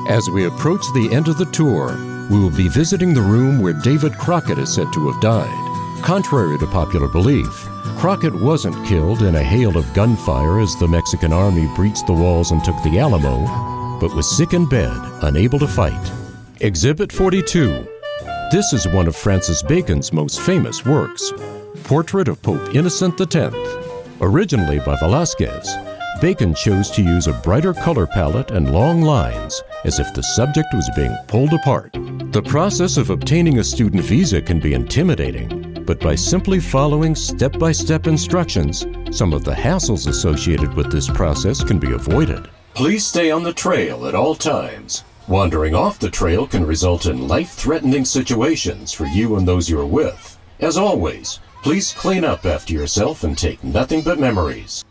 As we approach the end of the tour, we will be visiting the room where David Crockett is said to have died. Contrary to popular belief, Crockett wasn't killed in a hail of gunfire as the Mexican army breached the walls and took the Alamo, but was sick in bed, unable to fight. Exhibit 42. This is one of Francis Bacon's most famous works, Portrait of Pope Innocent X. Originally by Velázquez, Bacon chose to use a brighter color palette and long lines, as if the subject was being pulled apart. The process of obtaining a student visa can be intimidating, but by simply following step-by-step instructions, some of the hassles associated with this process can be avoided. Please stay on the trail at all times. Wandering off the trail can result in life-threatening situations for you and those you're with. As always, please clean up after yourself and take nothing but memories.